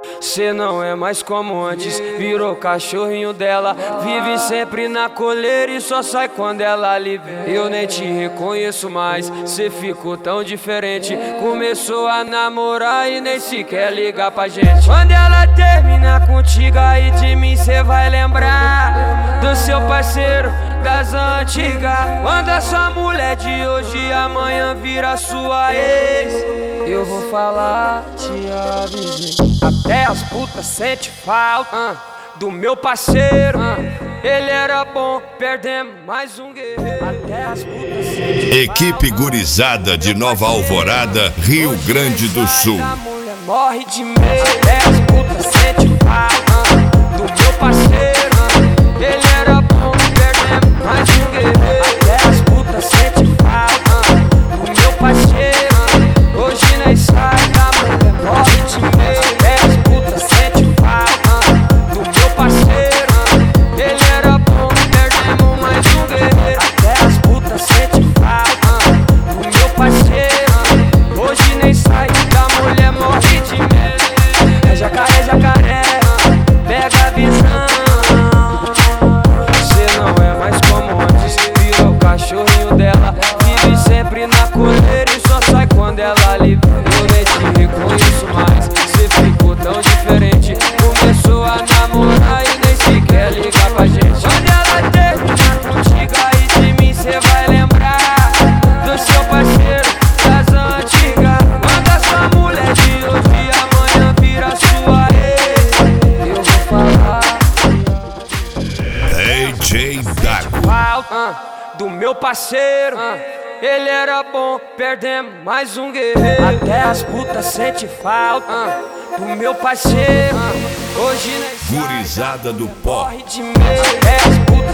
Cê não é mais como antes, virou cachorrinho dela. Vive sempre na coleira e só sai quando ela lhe vê. Eu nem te reconheço mais, cê ficou tão diferente. Começou a namorar e nem sequer liga pra gente. Quando ela terminar contigo, aí de mim cê vai lembrar do seu parceiro das antigas. Quando essa mulher de hoje amanhã vira sua ex, eu vou falar, te avisei. Até as putas sente falta do meu parceiro. Ele era bom, perdemos mais um guerreiro. Até as putas sente falta. Equipe gurizada de Nova Alvorada, Rio Grande do Sul. A mulher morre de medo. Até as putas sente falta do meu parceiro. Ele era bom, perdemos mais um guerreiro. Até as putas sente falta do meu parceiro. Hoje nós sai da mulher morre de medo. Até as putas sente falta do meu parceiro. Ele era bom, perdemos mais um guerreiro. Até as putas sente falta do meu parceiro. Hoje nem sai da mulher morre de medo. É jacaré, jacaré, pega a visão. Cê não é mais como antes, virou o cachorrinho dela. Vive sempre na coleira e só sai quando ela lhe vê. Eu nem te reconheço mais, cê ficou tão diferente. Começou a namorar e nem sequer liga pra gente. Quando ela terminar contigo, aí de mim cê vai lembrar do seu parceiro das antigas. Quando essa mulher de hoje amanhã vira sua ex, eu vou falar DJ Dago. falta do meu parceiro. Ele era bom, perdemos mais um guerreiro. Até as putas sente falta do meu parceiro. Hoje nós Gurizada do pó. morre de medo. Até as putas